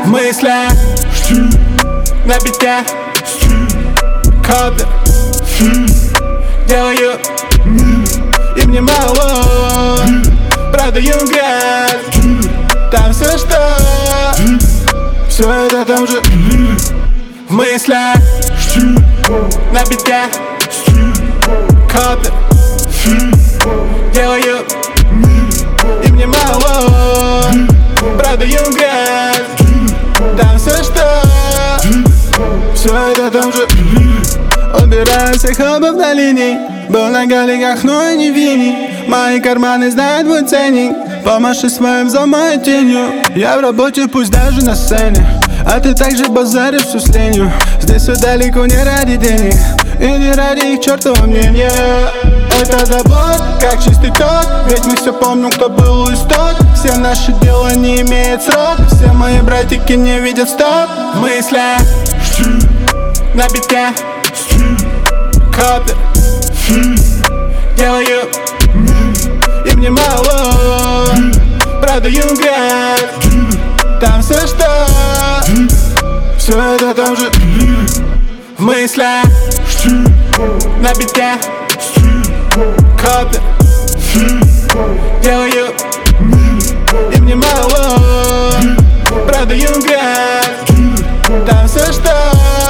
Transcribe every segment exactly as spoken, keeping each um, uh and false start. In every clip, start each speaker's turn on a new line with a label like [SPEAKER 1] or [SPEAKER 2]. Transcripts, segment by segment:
[SPEAKER 1] В мыслях на бите копер делаю, и мне мало. Продаю грязь, там все что, все это там же. В мыслях на бите копер делаю, и мне мало. Продаю грязь, там все что, все это там же. Убираю всех хабов в долине, был на галиках, но и не вини. Мои карманы знают мой ценник, помаши своим за моей тенью. Я в работе, пусть даже на сцене, а ты также базаришь всю с ленью. Здесь все далеко не ради денег и не ради их чертова мнения. Это забор, как чистый ток, ведь мы все помним, кто был исток. Все наши дела не имеют срок, все мои братики не видят стоп. В мыслях на бите копер делаю, и мне мало. Продаю грязь, там все что, все это там же. В мыслях на бите копер делаю, и мне мало. Продаю грязь, там все что,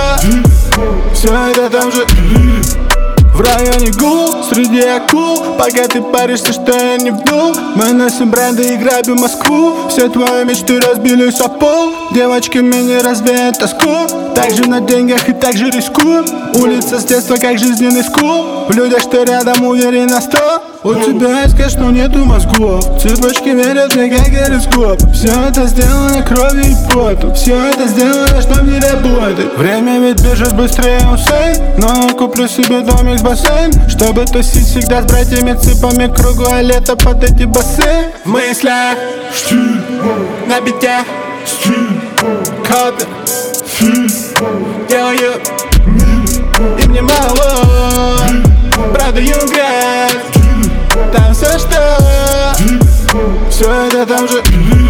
[SPEAKER 1] все это там же. В районе гул, среди акул, пока ты паришься, что я не вдул. Мы носим бренды и грабим Москву. Все твои мечты разбились о пол, девочками не развеют тоску. Также на деньгах и также рискую. Улица с детства как жизненный скул. В людях, что рядом, уверен на сто. У тебя есть кэш, но нету мозгов. Цепочки верят мне как гороскоп. Все это сделано кровью и потом. Все это сделано, что не работает. Время ведь бежит быстрее Усейн, но я куплю себе домик с бассейн, чтобы тусить всегда с братьями-цыпами кругу, а лето под эти басы. В мыслях на бите копер делаю, и мне мало. Продаю грязь, там все что, все это там же.